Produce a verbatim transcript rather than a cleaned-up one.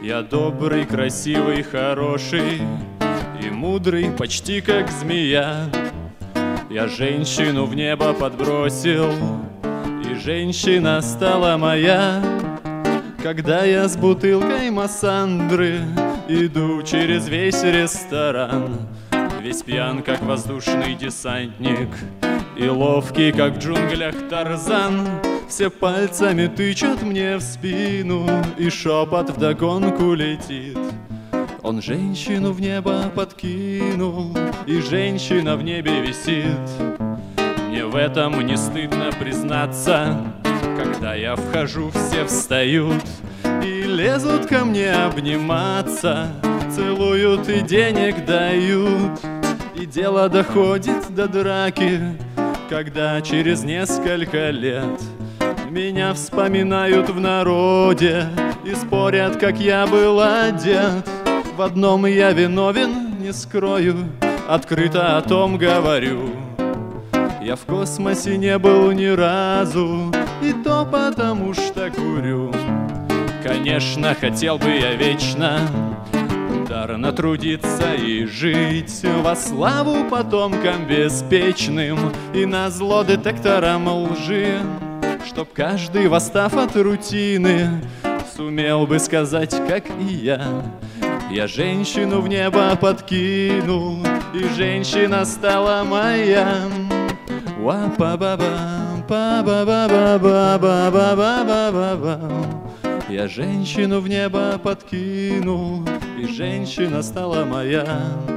Я добрый, красивый, хороший и мудрый, почти как змея. Я женщину в небо подбросил, и женщина стала моя. Когда я с бутылкой массандры иду через весь ресторан, весь пьян, как воздушный десантник, и ловкий, как в джунглях Тарзан. Все пальцами тычут мне в спину, и шепот вдогонку летит: он женщину в небо подкинул, и женщина в небе висит. Мне в этом не стыдно признаться. Когда я вхожу, все встают и лезут ко мне обниматься, целуют и денег дают. И дело доходит до драки, когда через несколько лет меня вспоминают в народе и спорят, как я был одет. В одном я виновен, не скрою, открыто о том говорю: я в космосе не был ни разу, и то потому что курю. Конечно, хотел бы я вечно ударно трудиться и жить во славу потомкам беспечным и назло детекторам лжи, чтоб каждый, восстав от рутины, сумел бы сказать, как и я: я женщину в небо подкинул, и женщина стала моя. Я женщину в небо подкинул, и женщина стала моя.